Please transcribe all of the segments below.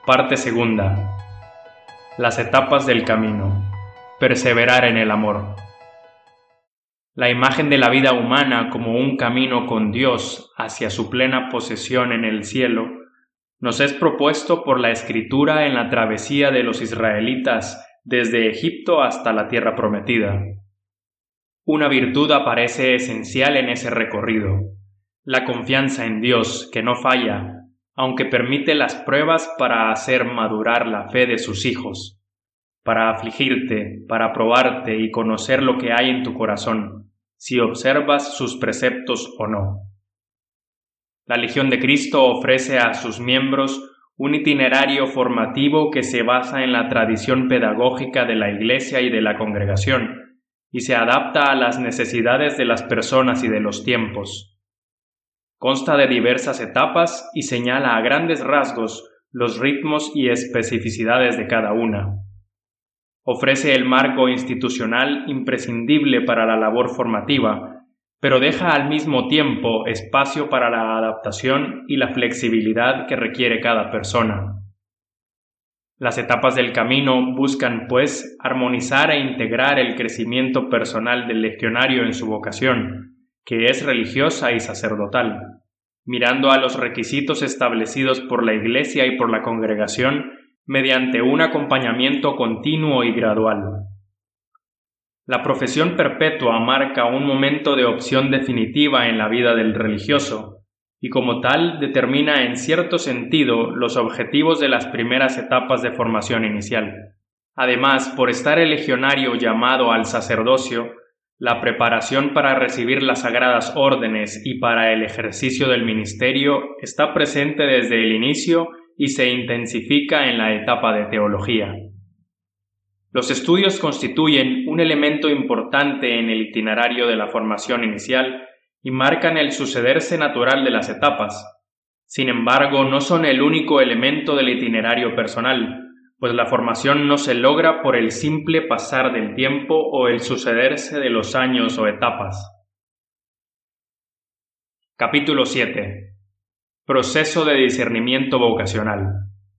Parte segunda. Las etapas del camino. Perseverar en el amor. La imagen de la vida humana como un camino con Dios hacia su plena posesión en el cielo nos es propuesto por la Escritura en la travesía de los israelitas desde Egipto hasta la tierra prometida. Una virtud aparece esencial en ese recorrido: la confianza en Dios, que no falla, aunque permite las pruebas para hacer madurar la fe de sus hijos, para afligirte, para probarte y conocer lo que hay en tu corazón, si observas sus preceptos o no. La Legión de Cristo ofrece a sus miembros un itinerario formativo que se basa en la tradición pedagógica de la Iglesia y de la congregación, y se adapta a las necesidades de las personas y de los tiempos. Consta de diversas etapas y señala a grandes rasgos los ritmos y especificidades de cada una. Ofrece el marco institucional imprescindible para la labor formativa, pero deja al mismo tiempo espacio para la adaptación y la flexibilidad que requiere cada persona. Las etapas del camino buscan, pues, armonizar e integrar el crecimiento personal del legionario en su vocación, que es religiosa y sacerdotal, mirando a los requisitos establecidos por la Iglesia y por la congregación mediante un acompañamiento continuo y gradual. La profesión perpetua marca un momento de opción definitiva en la vida del religioso, y como tal determina en cierto sentido los objetivos de las primeras etapas de formación inicial. Además, por estar el legionario llamado al sacerdocio, la preparación para recibir las sagradas órdenes y para el ejercicio del ministerio está presente desde el inicio y se intensifica en la etapa de teología. Los estudios constituyen un elemento importante en el itinerario de la formación inicial y marcan el sucederse natural de las etapas. Sin embargo, no son el único elemento del itinerario personal, pues la formación no se logra por el simple pasar del tiempo o el sucederse de los años o etapas. Capítulo 7. Proceso de discernimiento vocacional.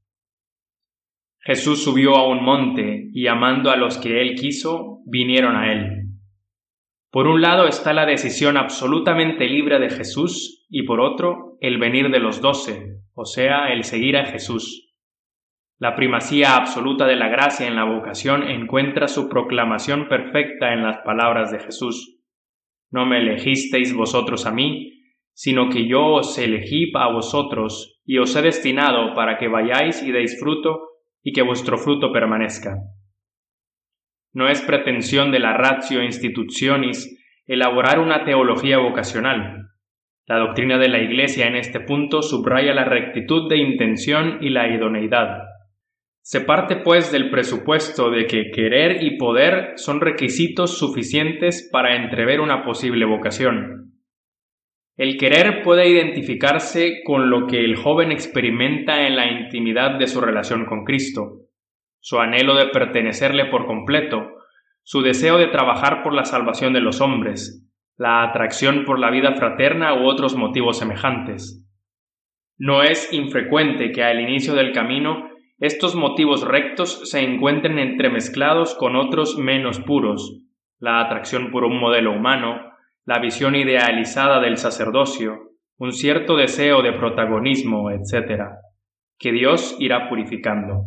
Jesús subió a un monte y, llamando a los que él quiso, vinieron a él. Por un lado está la decisión absolutamente libre de Jesús y por otro el venir de los 12, o sea, el seguir a Jesús. La primacía absoluta de la gracia en la vocación encuentra su proclamación perfecta en las palabras de Jesús: «No me elegisteis vosotros a mí, sino que yo os elegí a vosotros y os he destinado para que vayáis y deis fruto y que vuestro fruto permanezca». No es pretensión de la ratio institutionis elaborar una teología vocacional. La doctrina de la Iglesia en este punto subraya la rectitud de intención y la idoneidad. Se parte, pues, del presupuesto de que querer y poder son requisitos suficientes para entrever una posible vocación. El querer puede identificarse con lo que el joven experimenta en la intimidad de su relación con Cristo, su anhelo de pertenecerle por completo, su deseo de trabajar por la salvación de los hombres, la atracción por la vida fraterna u otros motivos semejantes. No es infrecuente que al inicio del camino estos motivos rectos se encuentren entremezclados con otros menos puros: la atracción por un modelo humano, la visión idealizada del sacerdocio, un cierto deseo de protagonismo, etc., que Dios irá purificando.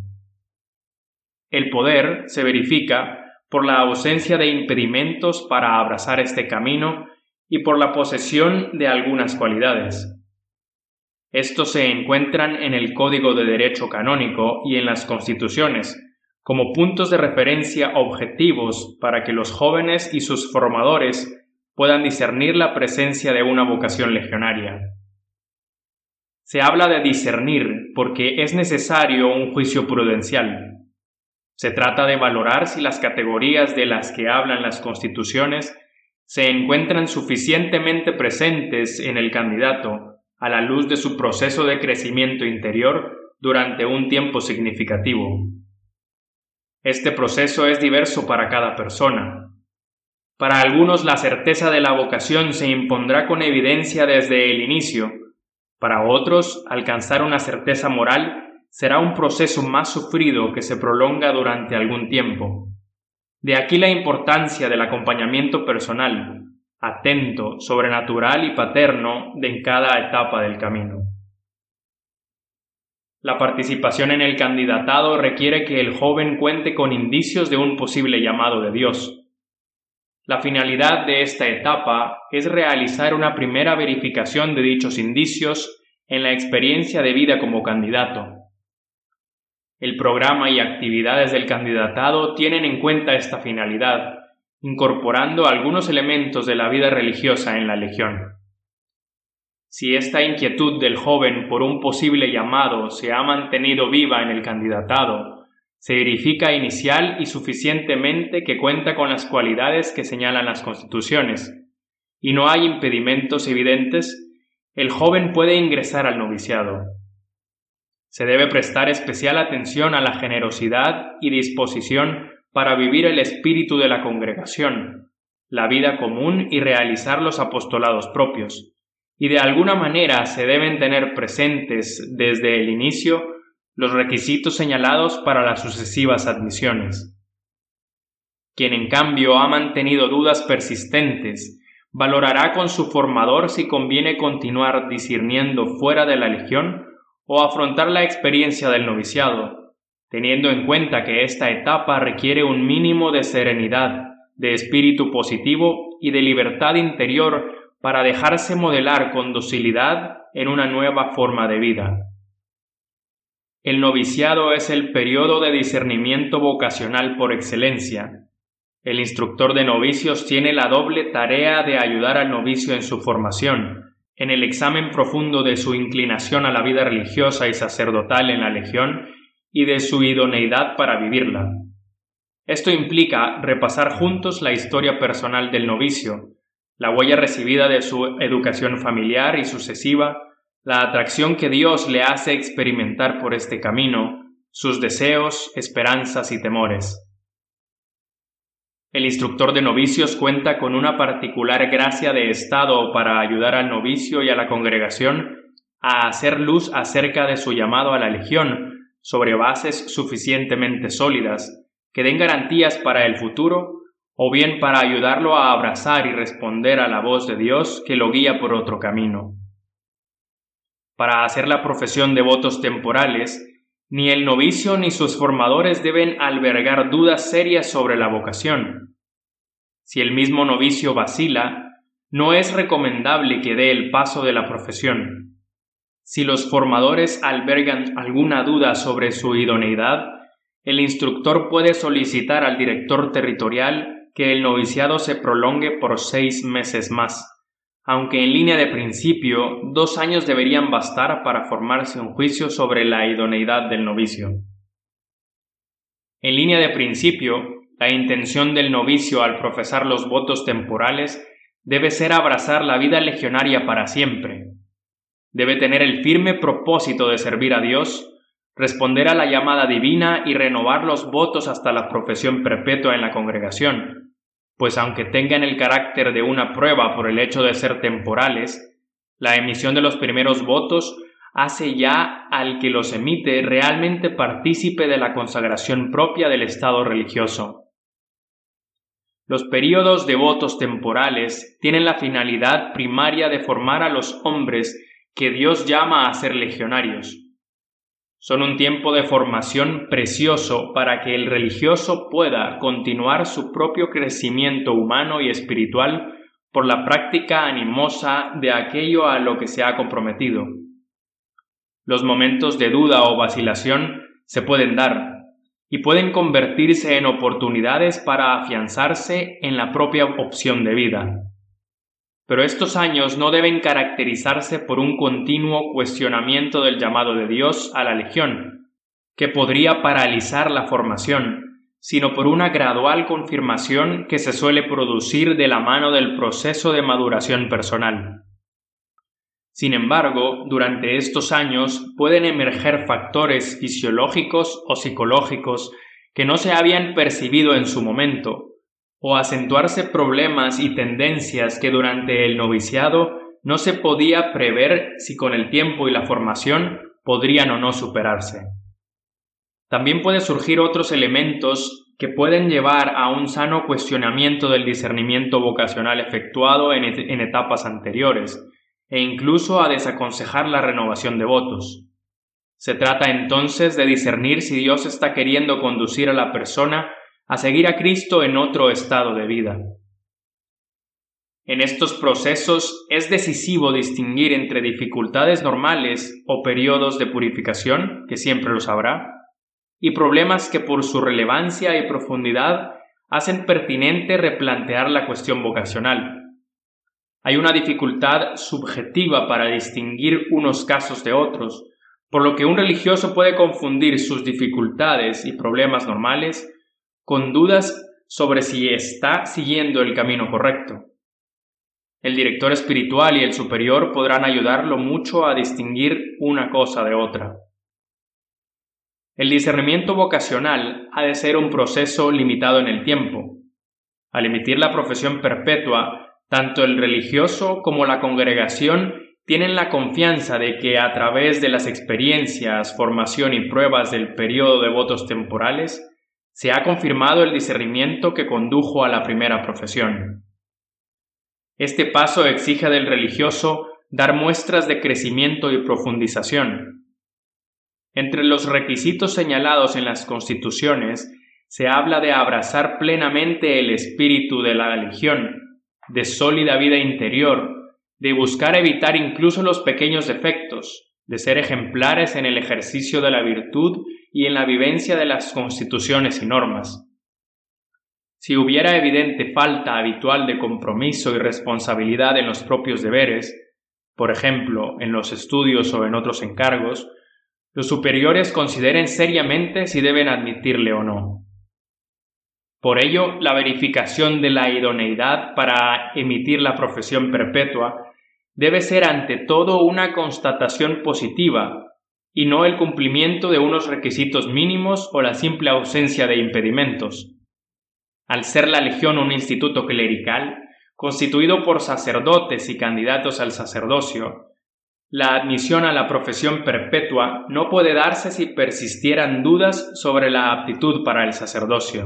El poder se verifica por la ausencia de impedimentos para abrazar este camino y por la posesión de algunas cualidades. Estos se encuentran en el Código de Derecho Canónico y en las Constituciones, como puntos de referencia objetivos para que los jóvenes y sus formadores puedan discernir la presencia de una vocación legionaria. Se habla de discernir porque es necesario un juicio prudencial. Se trata de valorar si las categorías de las que hablan las Constituciones se encuentran suficientemente presentes en el candidato a la luz de su proceso de crecimiento interior durante un tiempo significativo. Este proceso es diverso para cada persona. Para algunos la certeza de la vocación se impondrá con evidencia desde el inicio. Para otros, alcanzar una certeza moral será un proceso más sufrido que se prolonga durante algún tiempo. De aquí la importancia del acompañamiento personal, atento, sobrenatural y paterno en cada etapa del camino. La participación en el candidatado requiere que el joven cuente con indicios de un posible llamado de Dios. La finalidad de esta etapa es realizar una primera verificación de dichos indicios en la experiencia de vida como candidato. El programa y actividades del candidatado tienen en cuenta esta finalidad, incorporando algunos elementos de la vida religiosa en la Legión. Si esta inquietud del joven por un posible llamado se ha mantenido viva en el candidatado, se verifica inicial y suficientemente que cuenta con las cualidades que señalan las constituciones, y no hay impedimentos evidentes, el joven puede ingresar al noviciado. Se debe prestar especial atención a la generosidad y disposición para vivir el espíritu de la congregación, la vida común y realizar los apostolados propios. Y de alguna manera se deben tener presentes desde el inicio los requisitos señalados para las sucesivas admisiones. Quien en cambio ha mantenido dudas persistentes, valorará con su formador si conviene continuar discerniendo fuera de la Legión o afrontar la experiencia del noviciado, teniendo en cuenta que esta etapa requiere un mínimo de serenidad, de espíritu positivo y de libertad interior para dejarse modelar con docilidad en una nueva forma de vida. El noviciado es el periodo de discernimiento vocacional por excelencia. El instructor de novicios tiene la doble tarea de ayudar al novicio en su formación, en el examen profundo de su inclinación a la vida religiosa y sacerdotal en la Legión y de su idoneidad para vivirla. Esto implica repasar juntos la historia personal del novicio, la huella recibida de su educación familiar y sucesiva, la atracción que Dios le hace experimentar por este camino, sus deseos, esperanzas y temores. El instructor de novicios cuenta con una particular gracia de estado para ayudar al novicio y a la congregación a hacer luz acerca de su llamado a la Legión sobre bases suficientemente sólidas que den garantías para el futuro o bien para ayudarlo a abrazar y responder a la voz de Dios que lo guía por otro camino. Para hacer la profesión de votos temporales, ni el novicio ni sus formadores deben albergar dudas serias sobre la vocación. Si el mismo novicio vacila, no es recomendable que dé el paso de la profesión. Si los formadores albergan alguna duda sobre su idoneidad, el instructor puede solicitar al director territorial que el noviciado se prolongue por 6 meses más, aunque en línea de principio 2 años deberían bastar para formarse un juicio sobre la idoneidad del novicio. En línea de principio, la intención del novicio al profesar los votos temporales debe ser abrazar la vida legionaria para siempre. Debe tener el firme propósito de servir a Dios, responder a la llamada divina y renovar los votos hasta la profesión perpetua en la congregación, pues aunque tengan el carácter de una prueba por el hecho de ser temporales, la emisión de los primeros votos hace ya al que los emite realmente partícipe de la consagración propia del estado religioso. Los períodos de votos temporales tienen la finalidad primaria de formar a los hombres que Dios llama a ser legionarios. Son un tiempo de formación precioso para que el religioso pueda continuar su propio crecimiento humano y espiritual por la práctica animosa de aquello a lo que se ha comprometido. Los momentos de duda o vacilación se pueden dar y pueden convertirse en oportunidades para afianzarse en la propia opción de vida. Pero estos años no deben caracterizarse por un continuo cuestionamiento del llamado de Dios a la Legión, que podría paralizar la formación, sino por una gradual confirmación que se suele producir de la mano del proceso de maduración personal. Sin embargo, durante estos años pueden emerger factores fisiológicos o psicológicos que no se habían percibido en su momento, o acentuarse problemas y tendencias que durante el noviciado no se podía prever si con el tiempo y la formación podrían o no superarse. También pueden surgir otros elementos que pueden llevar a un sano cuestionamiento del discernimiento vocacional efectuado en etapas anteriores, e incluso a desaconsejar la renovación de votos. Se trata entonces de discernir si Dios está queriendo conducir a la persona a seguir a Cristo en otro estado de vida. En estos procesos es decisivo distinguir entre dificultades normales o periodos de purificación, que siempre los habrá, y problemas que por su relevancia y profundidad hacen pertinente replantear la cuestión vocacional. Hay una dificultad subjetiva para distinguir unos casos de otros, por lo que un religioso puede confundir sus dificultades y problemas normales con dudas sobre si está siguiendo el camino correcto. El director espiritual y el superior podrán ayudarlo mucho a distinguir una cosa de otra. El discernimiento vocacional ha de ser un proceso limitado en el tiempo. Al emitir la profesión perpetua, tanto el religioso como la congregación tienen la confianza de que a través de las experiencias, formación y pruebas del periodo de votos temporales, se ha confirmado el discernimiento que condujo a la primera profesión. Este paso exige del religioso dar muestras de crecimiento y profundización. Entre los requisitos señalados en las constituciones se habla de abrazar plenamente el espíritu de la religión, de sólida vida interior, de buscar evitar incluso los pequeños defectos, de ser ejemplares en el ejercicio de la virtud y en la vivencia de las constituciones y normas. Si hubiera evidente falta habitual de compromiso y responsabilidad en los propios deberes, por ejemplo, en los estudios o en otros encargos, los superiores consideren seriamente si deben admitirle o no. Por ello, la verificación de la idoneidad para emitir la profesión perpetua debe ser ante todo una constatación positiva y no el cumplimiento de unos requisitos mínimos o la simple ausencia de impedimentos. Al ser la Legión un instituto clerical, constituido por sacerdotes y candidatos al sacerdocio, la admisión a la profesión perpetua no puede darse si persistieran dudas sobre la aptitud para el sacerdocio.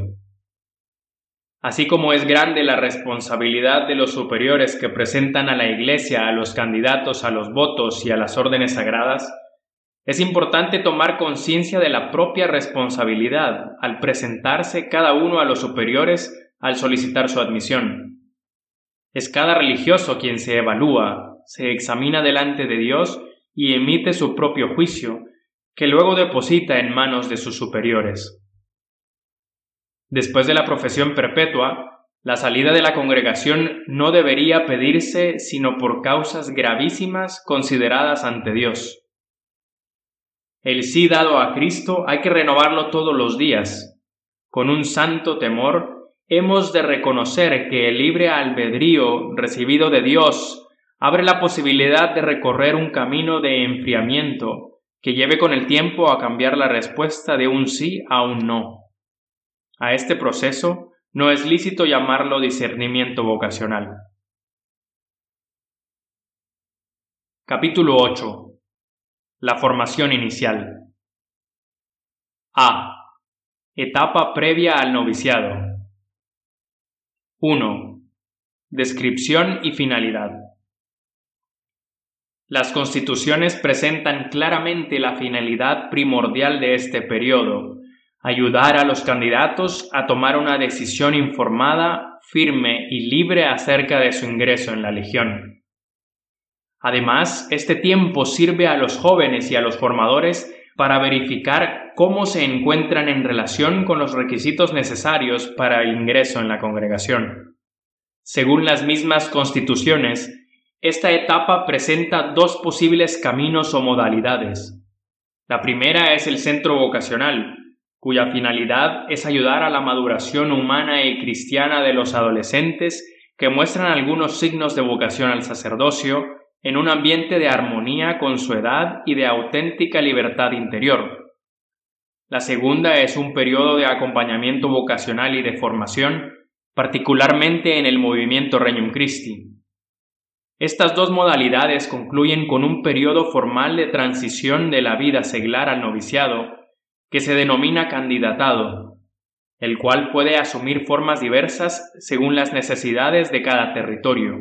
Así como es grande la responsabilidad de los superiores que presentan a la Iglesia a los candidatos a los votos y a las órdenes sagradas, es importante tomar conciencia de la propia responsabilidad al presentarse cada uno a los superiores al solicitar su admisión. Es cada religioso quien se evalúa, se examina delante de Dios y emite su propio juicio, que luego deposita en manos de sus superiores. Después de la profesión perpetua, la salida de la congregación no debería pedirse sino por causas gravísimas consideradas ante Dios. El sí dado a Cristo hay que renovarlo todos los días. Con un santo temor, hemos de reconocer que el libre albedrío recibido de Dios abre la posibilidad de recorrer un camino de enfriamiento que lleve con el tiempo a cambiar la respuesta de un sí a un no. A este proceso no es lícito llamarlo discernimiento vocacional. Capítulo 8. La formación inicial. A. Etapa previa al noviciado. 1. Descripción y finalidad. Las constituciones presentan claramente la finalidad primordial de este periodo: ayudar a los candidatos a tomar una decisión informada, firme y libre acerca de su ingreso en la Legión. Además, este tiempo sirve a los jóvenes y a los formadores para verificar cómo se encuentran en relación con los requisitos necesarios para el ingreso en la congregación. Según las mismas constituciones, esta etapa presenta dos posibles caminos o modalidades. La primera es el centro vocacional, cuya finalidad es ayudar a la maduración humana y cristiana de los adolescentes que muestran algunos signos de vocación al sacerdocio en un ambiente de armonía con su edad y de auténtica libertad interior. La segunda es un periodo de acompañamiento vocacional y de formación, particularmente en el movimiento Regnum Christi. Estas dos modalidades concluyen con un periodo formal de transición de la vida seglar al noviciado, que se denomina candidatado, el cual puede asumir formas diversas según las necesidades de cada territorio.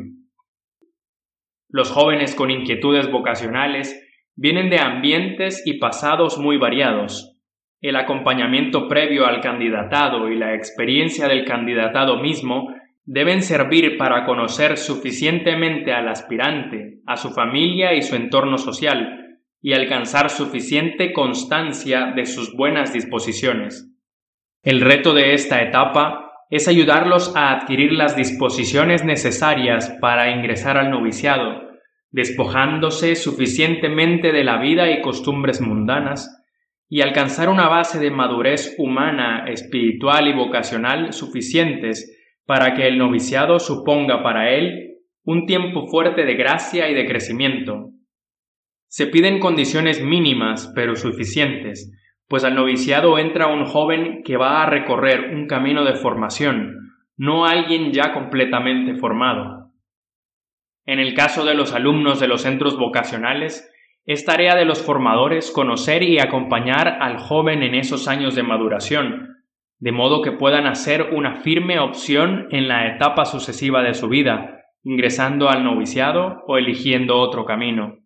Los jóvenes con inquietudes vocacionales vienen de ambientes y pasados muy variados. El acompañamiento previo al candidatado y la experiencia del candidatado mismo deben servir para conocer suficientemente al aspirante, a su familia y su entorno social, y alcanzar suficiente constancia de sus buenas disposiciones. El reto de esta etapa es ayudarlos a adquirir las disposiciones necesarias para ingresar al noviciado, despojándose suficientemente de la vida y costumbres mundanas, y alcanzar una base de madurez humana, espiritual y vocacional suficientes para que el noviciado suponga para él un tiempo fuerte de gracia y de crecimiento. Se piden condiciones mínimas pero suficientes, pues al noviciado entra un joven que va a recorrer un camino de formación, no alguien ya completamente formado. En el caso de los alumnos de los centros vocacionales, es tarea de los formadores conocer y acompañar al joven en esos años de maduración, de modo que puedan hacer una firme opción en la etapa sucesiva de su vida, ingresando al noviciado o eligiendo otro camino.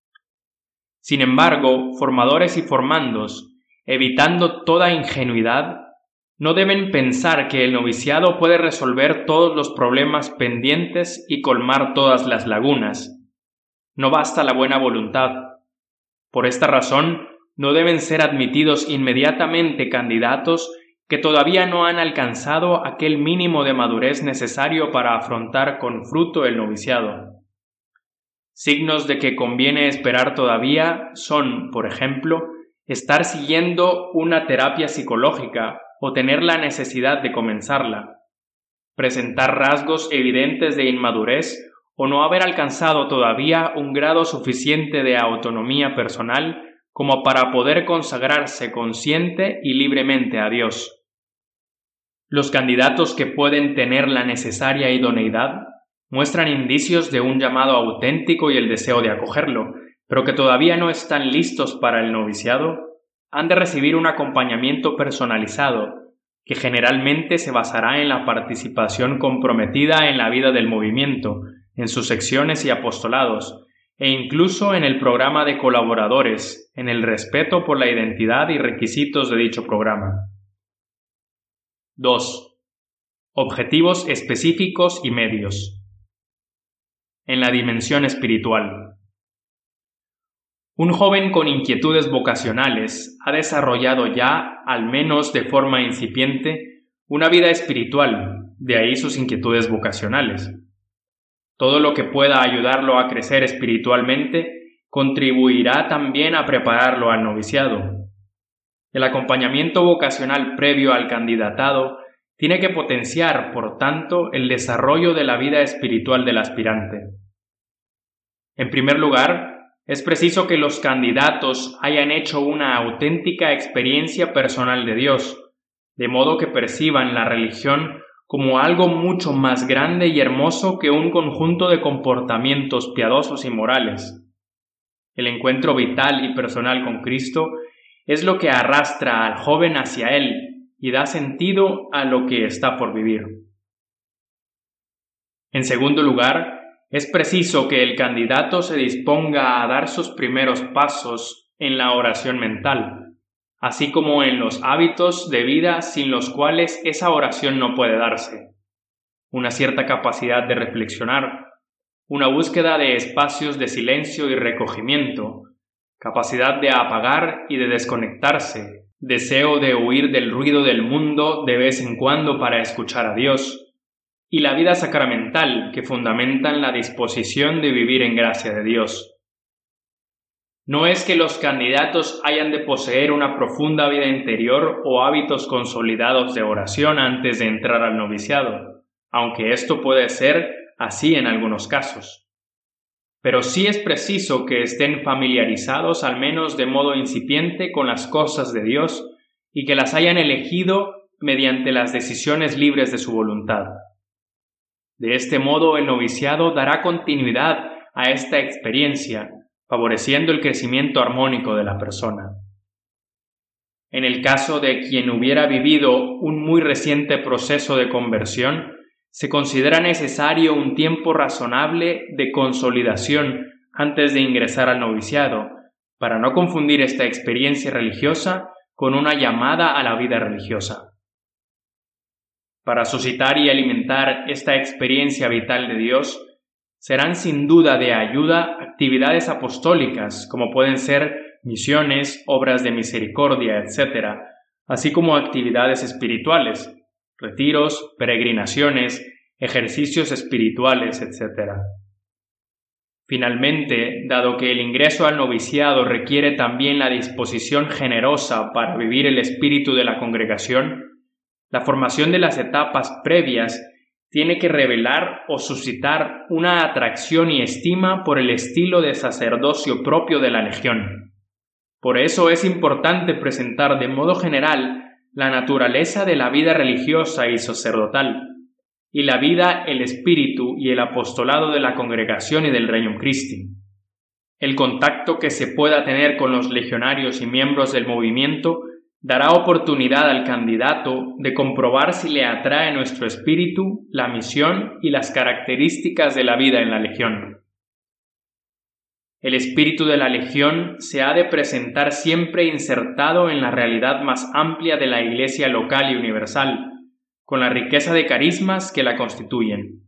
Sin embargo, formadores y formandos, evitando toda ingenuidad, no deben pensar que el noviciado puede resolver todos los problemas pendientes y colmar todas las lagunas. No basta la buena voluntad. Por esta razón, no deben ser admitidos inmediatamente candidatos que todavía no han alcanzado aquel mínimo de madurez necesario para afrontar con fruto el noviciado. Signos de que conviene esperar todavía son, por ejemplo, estar siguiendo una terapia psicológica o tener la necesidad de comenzarla, presentar rasgos evidentes de inmadurez o no haber alcanzado todavía un grado suficiente de autonomía personal como para poder consagrarse consciente y libremente a Dios. Los candidatos que pueden tener la necesaria idoneidad muestran indicios de un llamado auténtico y el deseo de acogerlo, pero que todavía no están listos para el noviciado, han de recibir un acompañamiento personalizado, que generalmente se basará en la participación comprometida en la vida del movimiento, en sus secciones y apostolados, e incluso en el programa de colaboradores, en el respeto por la identidad y requisitos de dicho programa. 2. Objetivos específicos y medios. En la dimensión espiritual. Un joven con inquietudes vocacionales ha desarrollado ya, al menos de forma incipiente, una vida espiritual, de ahí sus inquietudes vocacionales. Todo lo que pueda ayudarlo a crecer espiritualmente contribuirá también a prepararlo al noviciado. El acompañamiento vocacional previo al candidatado tiene que potenciar, por tanto, el desarrollo de la vida espiritual del aspirante. En primer lugar, es preciso que los candidatos hayan hecho una auténtica experiencia personal de Dios, de modo que perciban la religión como algo mucho más grande y hermoso que un conjunto de comportamientos piadosos y morales. El encuentro vital y personal con Cristo es lo que arrastra al joven hacia Él y da sentido a lo que está por vivir. En segundo lugar, es preciso que el candidato se disponga a dar sus primeros pasos en la oración mental, así como en los hábitos de vida sin los cuales esa oración no puede darse. Una cierta capacidad de reflexionar, una búsqueda de espacios de silencio y recogimiento, capacidad de apagar y de desconectarse, deseo de huir del ruido del mundo de vez en cuando para escuchar a Dios, y la vida sacramental que fundamentan la disposición de vivir en gracia de Dios. No es que los candidatos hayan de poseer una profunda vida interior o hábitos consolidados de oración antes de entrar al noviciado, aunque esto puede ser así en algunos casos. Pero sí es preciso que estén familiarizados al menos de modo incipiente con las cosas de Dios y que las hayan elegido mediante las decisiones libres de su voluntad. De este modo el noviciado dará continuidad a esta experiencia, favoreciendo el crecimiento armónico de la persona. En el caso de quien hubiera vivido un muy reciente proceso de conversión, se considera necesario un tiempo razonable de consolidación antes de ingresar al noviciado, para no confundir esta experiencia religiosa con una llamada a la vida religiosa. Para suscitar y alimentar esta experiencia vital de Dios, serán sin duda de ayuda actividades apostólicas, como pueden ser misiones, obras de misericordia, etc., así como actividades espirituales, retiros, peregrinaciones, ejercicios espirituales, etc. Finalmente, dado que el ingreso al noviciado requiere también la disposición generosa para vivir el espíritu de la congregación, la formación de las etapas previas tiene que revelar o suscitar una atracción y estima por el estilo de sacerdocio propio de la Legión. Por eso es importante presentar de modo general la naturaleza de la vida religiosa y sacerdotal, y la vida, el espíritu y el apostolado de la congregación y del Regnum Christi. El contacto que se pueda tener con los legionarios y miembros del movimiento dará oportunidad al candidato de comprobar si le atrae nuestro espíritu, la misión y las características de la vida en la Legión. El espíritu de la Legión se ha de presentar siempre insertado en la realidad más amplia de la Iglesia local y universal, con la riqueza de carismas que la constituyen.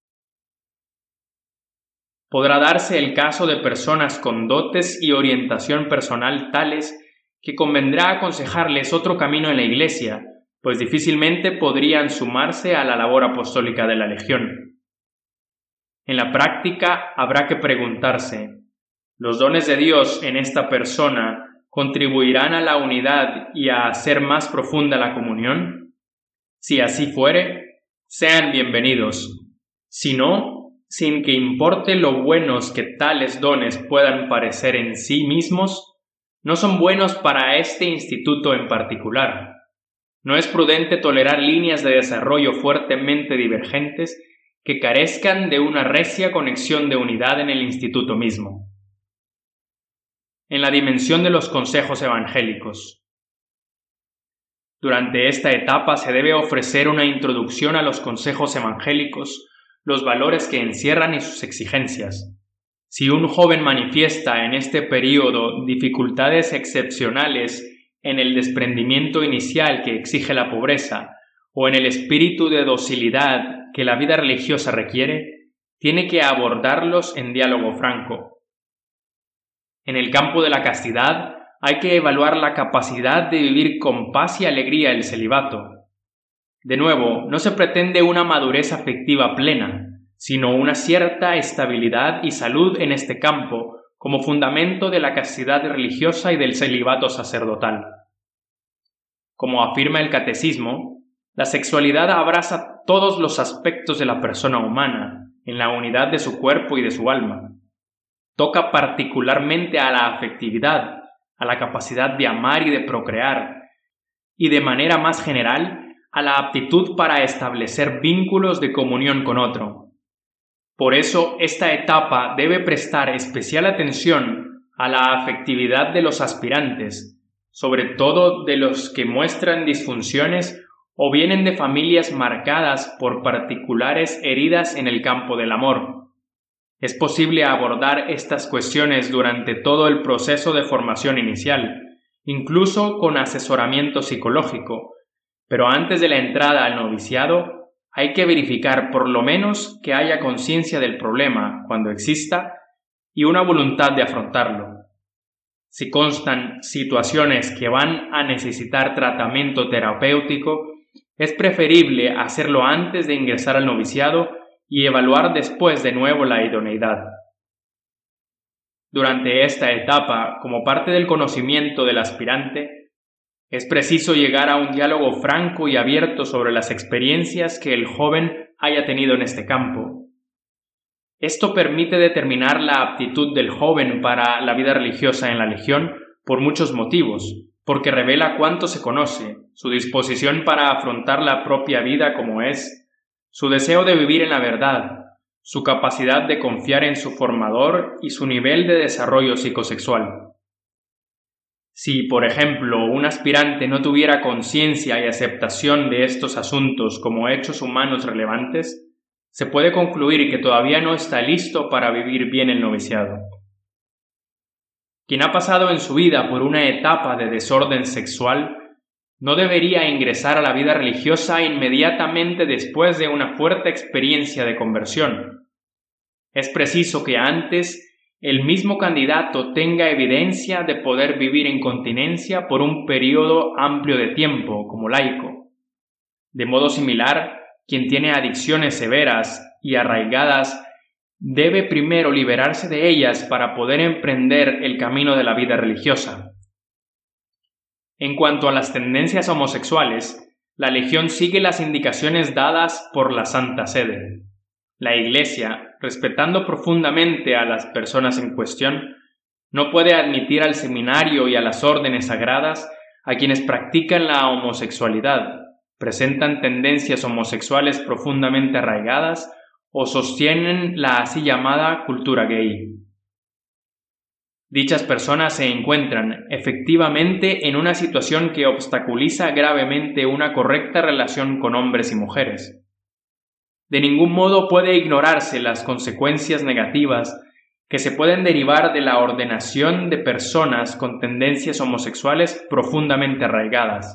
Podrá darse el caso de personas con dotes y orientación personal tales que convendrá aconsejarles otro camino en la Iglesia, pues difícilmente podrían sumarse a la labor apostólica de la Legión. En la práctica habrá que preguntarse: ¿los dones de Dios en esta persona contribuirán a la unidad y a hacer más profunda la comunión? Si así fuere, sean bienvenidos. Si no, sin que importe lo buenos que tales dones puedan parecer en sí mismos, no son buenos para este instituto en particular. No es prudente tolerar líneas de desarrollo fuertemente divergentes que carezcan de una recia conexión de unidad en el instituto mismo. En la dimensión de los consejos evangélicos. Durante esta etapa se debe ofrecer una introducción a los consejos evangélicos, los valores que encierran y sus exigencias. Si un joven manifiesta en este período dificultades excepcionales en el desprendimiento inicial que exige la pobreza o en el espíritu de docilidad que la vida religiosa requiere, tiene que abordarlos en diálogo franco. En el campo de la castidad hay que evaluar la capacidad de vivir con paz y alegría el celibato. De nuevo, no se pretende una madurez afectiva plena, sino una cierta estabilidad y salud en este campo como fundamento de la castidad religiosa y del celibato sacerdotal. Como afirma el Catecismo, la sexualidad abraza todos los aspectos de la persona humana, en la unidad de su cuerpo y de su alma. Toca particularmente a la afectividad, a la capacidad de amar y de procrear, y de manera más general a la aptitud para establecer vínculos de comunión con otro. Por eso, esta etapa debe prestar especial atención a la afectividad de los aspirantes, sobre todo de los que muestran disfunciones o vienen de familias marcadas por particulares heridas en el campo del amor. Es posible abordar estas cuestiones durante todo el proceso de formación inicial, incluso con asesoramiento psicológico, pero antes de la entrada al noviciado, hay que verificar por lo menos que haya conciencia del problema, cuando exista, y una voluntad de afrontarlo. Si constan situaciones que van a necesitar tratamiento terapéutico, es preferible hacerlo antes de ingresar al noviciado y evaluar después de nuevo la idoneidad. Durante esta etapa, como parte del conocimiento del aspirante, es preciso llegar a un diálogo franco y abierto sobre las experiencias que el joven haya tenido en este campo. Esto permite determinar la aptitud del joven para la vida religiosa en la Legión por muchos motivos, porque revela cuánto se conoce, su disposición para afrontar la propia vida como es, su deseo de vivir en la verdad, su capacidad de confiar en su formador y su nivel de desarrollo psicosexual. Si, por ejemplo, un aspirante no tuviera conciencia y aceptación de estos asuntos como hechos humanos relevantes, se puede concluir que todavía no está listo para vivir bien el noviciado. Quien ha pasado en su vida por una etapa de desorden sexual no debería ingresar a la vida religiosa inmediatamente después de una fuerte experiencia de conversión. Es preciso que antes el mismo candidato tenga evidencia de poder vivir en continencia por un periodo amplio de tiempo como laico. De modo similar, quien tiene adicciones severas y arraigadas debe primero liberarse de ellas para poder emprender el camino de la vida religiosa. En cuanto a las tendencias homosexuales, la Legión sigue las indicaciones dadas por la Santa Sede. La Iglesia, respetando profundamente a las personas en cuestión, no puede admitir al seminario y a las órdenes sagradas a quienes practican la homosexualidad, presentan tendencias homosexuales profundamente arraigadas o sostienen la así llamada cultura gay. Dichas personas se encuentran efectivamente en una situación que obstaculiza gravemente una correcta relación con hombres y mujeres. De ningún modo puede ignorarse las consecuencias negativas que se pueden derivar de la ordenación de personas con tendencias homosexuales profundamente arraigadas.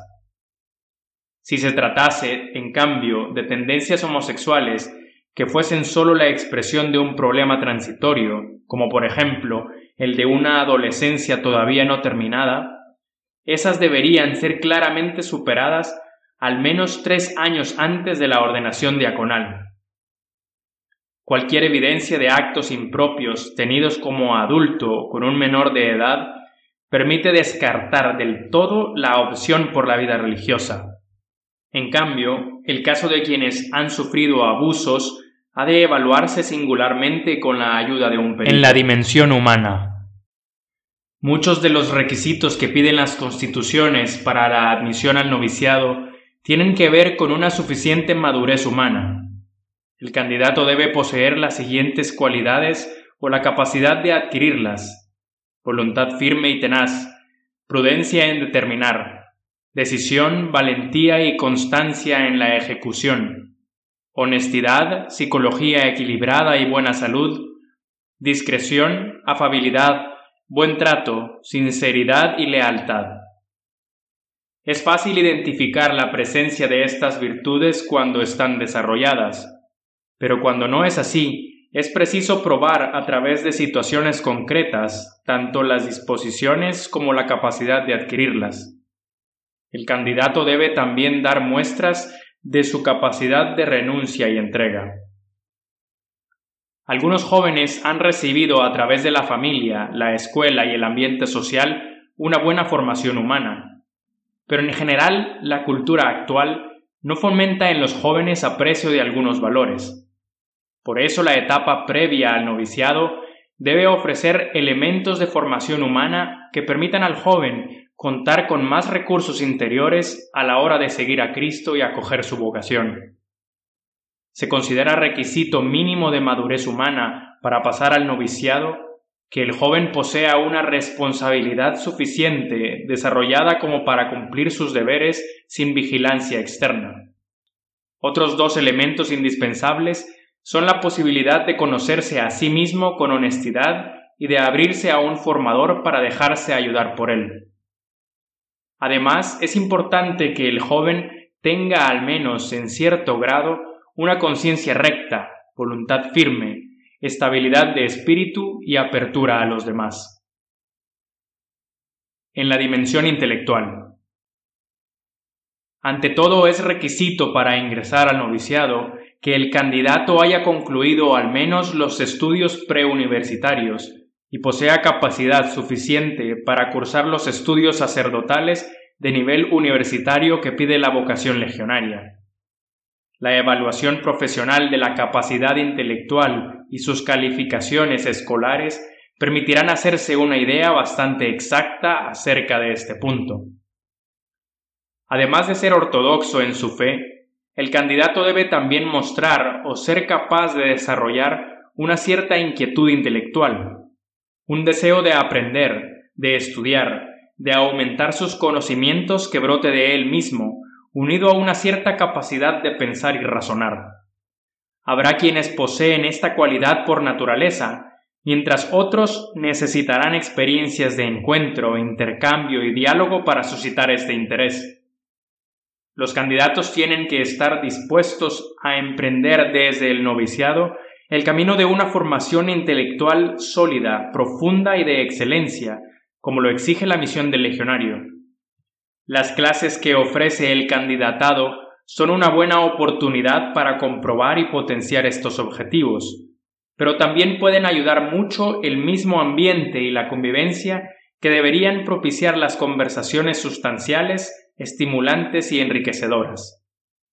Si se tratase, en cambio, de tendencias homosexuales que fuesen sólo la expresión de un problema transitorio, como por ejemplo el de una adolescencia todavía no terminada, esas deberían ser claramente superadas al menos 3 años antes de la ordenación diaconal. Cualquier evidencia de actos impropios tenidos como adulto con un menor de edad permite descartar del todo la opción por la vida religiosa. En cambio, el caso de quienes han sufrido abusos ha de evaluarse singularmente con la ayuda de un perito. En la dimensión humana. Muchos de los requisitos que piden las constituciones para la admisión al noviciado tienen que ver con una suficiente madurez humana. El candidato debe poseer las siguientes cualidades o la capacidad de adquirirlas: voluntad firme y tenaz, prudencia en determinar, decisión, valentía y constancia en la ejecución, honestidad, psicología equilibrada y buena salud, discreción, afabilidad, buen trato, sinceridad y lealtad. Es fácil identificar la presencia de estas virtudes cuando están desarrolladas, pero cuando no es así, es preciso probar a través de situaciones concretas tanto las disposiciones como la capacidad de adquirirlas. El candidato debe también dar muestras de su capacidad de renuncia y entrega. Algunos jóvenes han recibido a través de la familia, la escuela y el ambiente social una buena formación humana, pero en general la cultura actual no fomenta en los jóvenes aprecio de algunos valores. Por eso la etapa previa al noviciado debe ofrecer elementos de formación humana que permitan al joven contar con más recursos interiores a la hora de seguir a Cristo y acoger su vocación. Se considera requisito mínimo de madurez humana para pasar al noviciado que el joven posea una responsabilidad suficiente desarrollada como para cumplir sus deberes sin vigilancia externa. Otros 2 elementos indispensables son la posibilidad de conocerse a sí mismo con honestidad y de abrirse a un formador para dejarse ayudar por él. Además, es importante que el joven tenga al menos en cierto grado una conciencia recta, voluntad firme, estabilidad de espíritu y apertura a los demás. En la dimensión intelectual. Ante todo, es requisito para ingresar al noviciado que el candidato haya concluido al menos los estudios preuniversitarios y posea capacidad suficiente para cursar los estudios sacerdotales de nivel universitario que pide la vocación legionaria. La evaluación profesional de la capacidad intelectual y sus calificaciones escolares permitirán hacerse una idea bastante exacta acerca de este punto. Además de ser ortodoxo en su fe, el candidato debe también mostrar o ser capaz de desarrollar una cierta inquietud intelectual, un deseo de aprender, de estudiar, de aumentar sus conocimientos que brote de él mismo, unido a una cierta capacidad de pensar y razonar. Habrá quienes poseen esta cualidad por naturaleza, mientras otros necesitarán experiencias de encuentro, intercambio y diálogo para suscitar este interés. Los candidatos tienen que estar dispuestos a emprender desde el noviciado el camino de una formación intelectual sólida, profunda y de excelencia, como lo exige la misión del legionario. Las clases que ofrece el candidatado son una buena oportunidad para comprobar y potenciar estos objetivos, pero también pueden ayudar mucho el mismo ambiente y la convivencia que deberían propiciar las conversaciones sustanciales, estimulantes y enriquecedoras.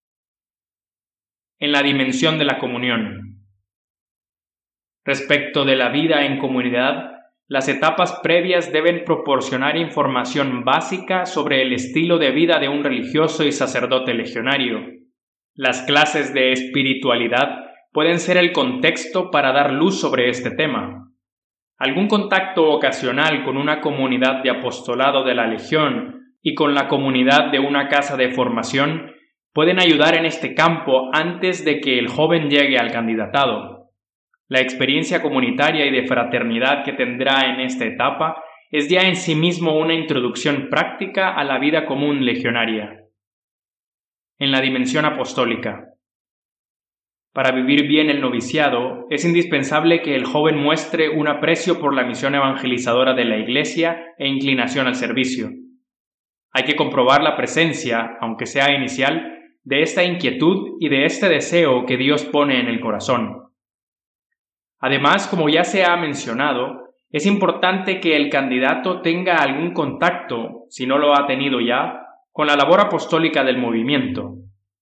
En la dimensión de la comunión. Respecto de la vida en comunidad, las etapas previas deben proporcionar información básica sobre el estilo de vida de un religioso y sacerdote legionario. Las clases de espiritualidad pueden ser el contexto para dar luz sobre este tema. Algún contacto ocasional con una comunidad de apostolado de la Legión y con la comunidad de una casa de formación pueden ayudar en este campo antes de que el joven llegue al candidatado. La experiencia comunitaria y de fraternidad que tendrá en esta etapa es ya en sí mismo una introducción práctica a la vida común legionaria. En la dimensión apostólica. Para vivir bien el noviciado, es indispensable que el joven muestre un aprecio por la misión evangelizadora de la Iglesia e inclinación al servicio. Hay que comprobar la presencia, aunque sea inicial, de esta inquietud y de este deseo que Dios pone en el corazón. Además, como ya se ha mencionado, es importante que el candidato tenga algún contacto, si no lo ha tenido ya, con la labor apostólica del movimiento.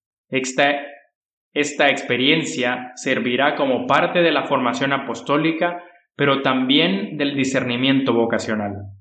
Esta experiencia servirá como parte de la formación apostólica, pero también del discernimiento vocacional.